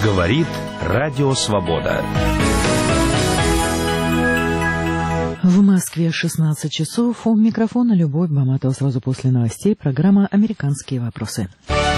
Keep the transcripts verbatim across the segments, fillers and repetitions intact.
Говорит Радио Свобода. В Москве шестнадцать часов. У микрофона Любовь Баматова. Сразу после новостей программа «Американские вопросы».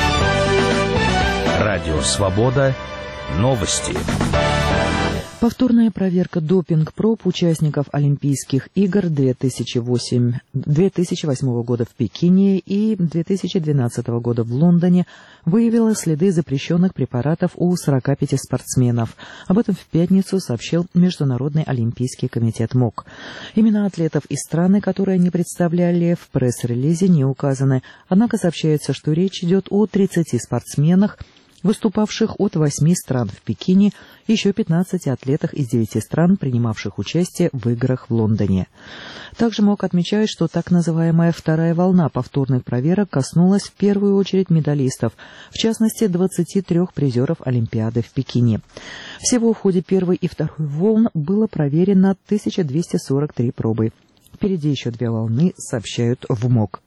Радио Свобода. Новости. Повторная проверка допинг-проб участников Олимпийских игр две тысячи восьмого года в Пекине и две тысячи двенадцатого года в Лондоне выявила следы запрещенных препаратов у сорока пяти спортсменов. Об этом в пятницу сообщил Международный олимпийский комитет МОК. Имена атлетов и страны, которые они представляли, в пресс-релизе не указаны. Однако сообщается, что речь идет о тридцати спортсменах, выступавших от восьми стран в Пекине, и еще пятнадцати атлетах из девяти стран, принимавших участие в играх в Лондоне. Также МОК отмечает, что так называемая вторая волна повторных проверок коснулась в первую очередь медалистов, в частности двадцати трёх призеров Олимпиады в Пекине. Всего в ходе первой и второй волн было проверено тысяча двести сорок три пробы. Впереди еще две волны, сообщают в МОК.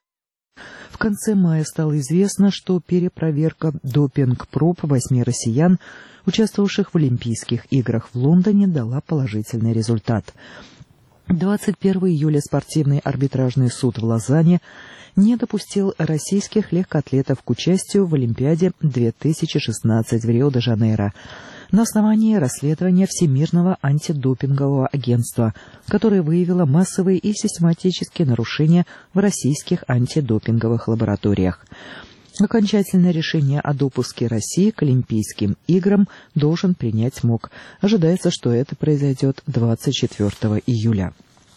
В конце мая стало известно, что перепроверка допинг-проб восьми россиян, участвовавших в Олимпийских играх в Лондоне, дала положительный результат. двадцать первого июля спортивный арбитражный суд в Лозанне не допустил российских легкоатлетов к участию в Олимпиаде две тысячи шестнадцать в Рио-де-Жанейро на основании расследования Всемирного антидопингового агентства, которое выявило массовые и систематические нарушения в российских антидопинговых лабораториях. Окончательное решение о допуске России к Олимпийским играм должен принять МОК. Ожидается, что это произойдет двадцать четвёртого июля.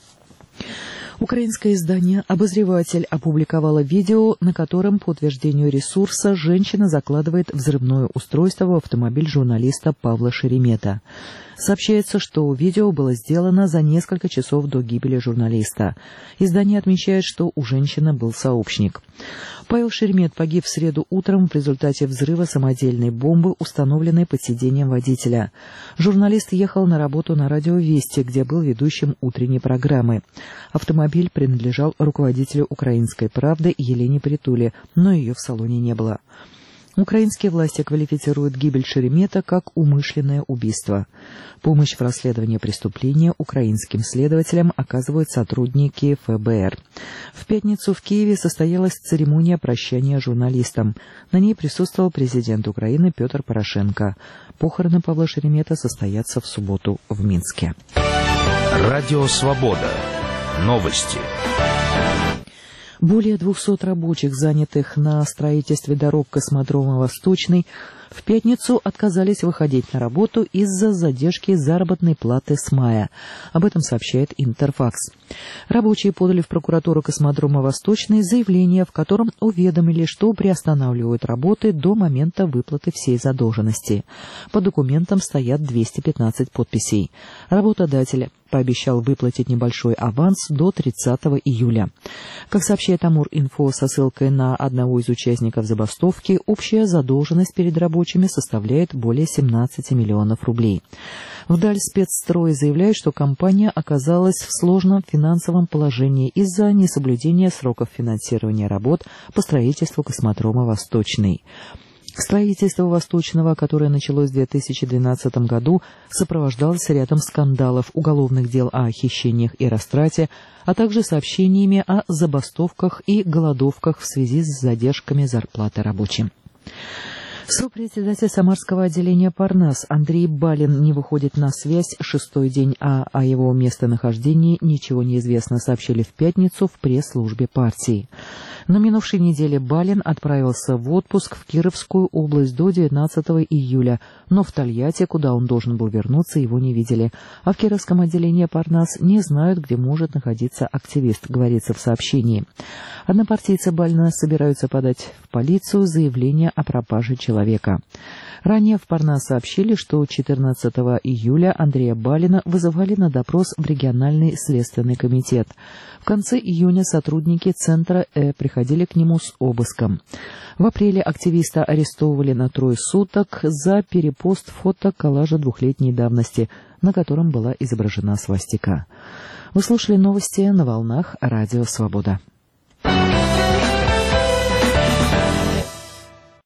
Украинское издание «Обозреватель» опубликовало видео, на котором, по утверждению ресурса, женщина закладывает взрывное устройство в автомобиль журналиста Павла Шеремета. Сообщается, что видео было сделано за несколько часов до гибели журналиста. Издание отмечает, что у женщины был сообщник. Павел Шеремет погиб в среду утром в результате взрыва самодельной бомбы, установленной под сиденьем водителя. Журналист ехал на работу на радио «Вести», где был ведущим утренней программы. Автомобиль принадлежал руководителю «Украинской правды» Елене Притуле, но ее в салоне не было. Украинские власти квалифицируют гибель Шеремета как умышленное убийство. Помощь в расследовании преступления украинским следователям оказывают сотрудники эф бэ эр. В пятницу в Киеве состоялась церемония прощания журналистам. На ней присутствовал президент Украины Петр Порошенко. Похороны Павла Шеремета состоятся в субботу в Минске. Радио Свобода. Новости. Более двухсот рабочих, занятых на строительстве дорог космодрома «Восточный», в пятницу отказались выходить на работу из-за задержки заработной платы с мая. Об этом сообщает Интерфакс. Рабочие подали в прокуратуру космодрома «Восточный» заявление, в котором уведомили, что приостанавливают работы до момента выплаты всей задолженности. По документам стоят двести пятнадцать подписей. Работодатель пообещал выплатить небольшой аванс до тридцатого июля. Как сообщает Амур-Инфо со ссылкой на одного из участников забастовки, общая задолженность перед рабочими составляет более семнадцати миллионов рублей. Вдаль спецстрой заявляет, что компания оказалась в сложном финансовом положении из-за несоблюдения сроков финансирования работ по строительству космодрома «Восточный». Строительство «Восточного», которое началось в две тысячи двенадцатом году, сопровождалось рядом скандалов, уголовных дел о хищениях и растрате, а также сообщениями о забастовках и голодовках в связи с задержками зарплаты рабочим. Сопредседатель Самарского отделения «Парнас» Андрей Балин не выходит на связь шестой день, а о его местонахождении ничего не известно, сообщили в пятницу в пресс-службе партии. На минувшей неделе Балин отправился в отпуск в Кировскую область до девятнадцатого июля, но в Тольятти, куда он должен был вернуться, его не видели. А в Кировском отделении «Парнас» не знают, где может находиться активист, говорится в сообщении. Однопартийцы Балина собираются подать в полицию заявление о пропаже человека. Ранее в Парнас сообщили, что четырнадцатого июля Андрея Балина вызывали на допрос в региональный следственный комитет. В конце июня сотрудники центра Э приходили к нему с обыском. В апреле активиста арестовывали на трое суток за перепост фото коллажа двухлетней давности, на котором была изображена свастика. Вы слушали новости на волнах Радио Свобода.